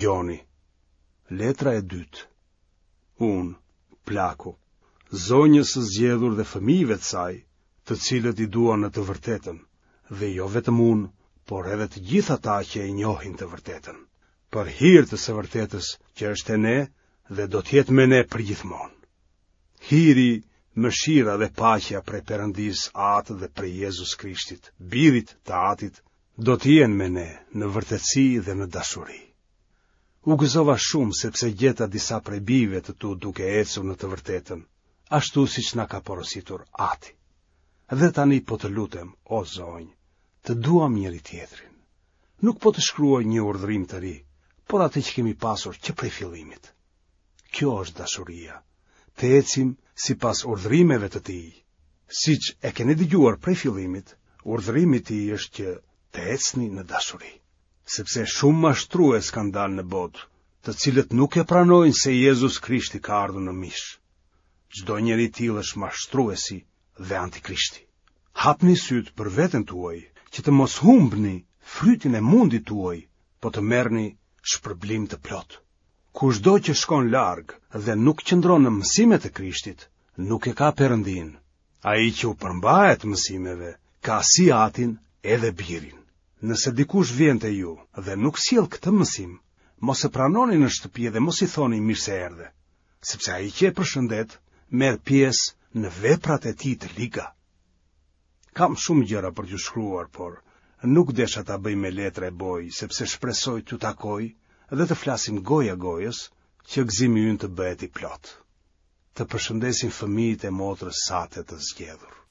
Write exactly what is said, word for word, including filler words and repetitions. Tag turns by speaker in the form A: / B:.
A: Joni. Letra e dytë. Unë, Plaku, zonjës së zgjedhur dhe fëmijëve të saj, të cilët i duan në të vërtetën, dhe jo vetëm unë, por edhe të gjithë ata që e njohin të vërtetën, për hir të së vërtetës që është e ne dhe do të jetë me ne përgjithmonë. Hiri, mëshira dhe paqja prej Perëndis Atë dhe prej Jezus Krishtit, Birit të Atit, do të jenë me ne në vërtetësi dhe në dashuri. U gëzova shumë sepse gjeta disa prej bijve të tu duke ecur në të vërtetën, ashtu siç na ka porositur Ati. Dhe tani po të lutem, o zonjë, të duam njëri tjetrin. Nuk po të shkruaj një urdhërim të ri, por atë që kemi pasur që prej fillimit. Kjo është dashuria, të ecim sipas urdhërimeve të Tij. Siç e keni dëgjuar prej fillimit, urdhërimi i Tij është që të ecni në dashuri. Sepse shumë mashtrues kanë dalë në botë, të cilët nuk e pranojnë se Jezus Krishti ka ardhur në mish. Çdo njeri i tillë është mashtruesi dhe antikrishti. Hapni syt për veten tuaj, që të mos humbni frytin e mundit tuaj, po të merrni shpërblim të plot. Kushdo që shkon larg dhe nuk qëndron në mësimet e Krishtit, nuk e ka Perëndin. Ai që u përmbahet mësimeve, ka si Atin edhe Birin. Nëse dikush vjen te ju dhe nuk sjell këtë mësim, mos e pranoni në shtëpi dhe mos i thoni mirë se erdhe, sepse ai që e përshëndet merr pjesë në veprat e tij të liga. Kam shumë gjëra për t'ju shkruar, por nuk desha ta bëj me letra e boj, sepse shpresoj t'ju takoj dhe të flasim goja gojës, që gëzimi ynë të bëhet i plot. Të përshëndesin fëmijët e motrës Sate të zgjedhur.